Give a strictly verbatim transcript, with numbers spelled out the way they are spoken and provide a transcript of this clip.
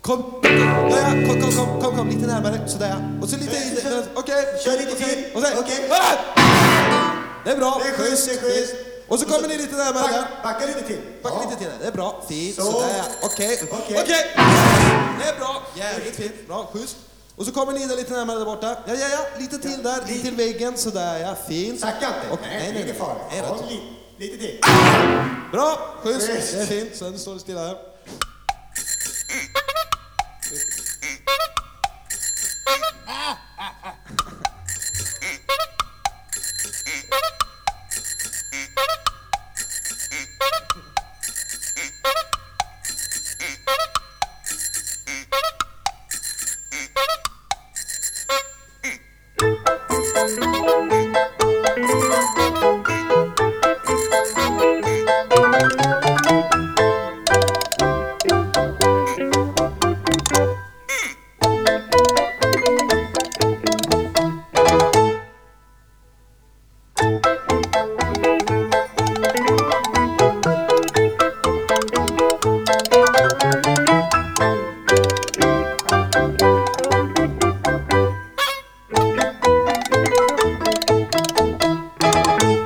Kom, ja, ja, kom, kom, kom, kom, kom, lite närmare, sådär. Och så lite in, okej. Kör lite till. Och sen, Okej. ah! Det är bra. Det är schysst, det är schysst. Och så kommer ni lite närmare där. Backa lite till. Backa Ja. lite till. Det är bra. Fint. Så. Sådär. Okej. Okej. Okej. Det är bra. Jävligt fint. Bra. Schysst. Och så kommer ni där lite närmare där borta. Ja, ja, ja. Lite till där. Lite till väggen. Sådär, ja. Fint. Sacka inte. Och, nej, nej, det är farligt. Nej, Ja, rätt. li, lite till. Bra. Schysst. Schysst. Det är fint. Sen står det stilla här.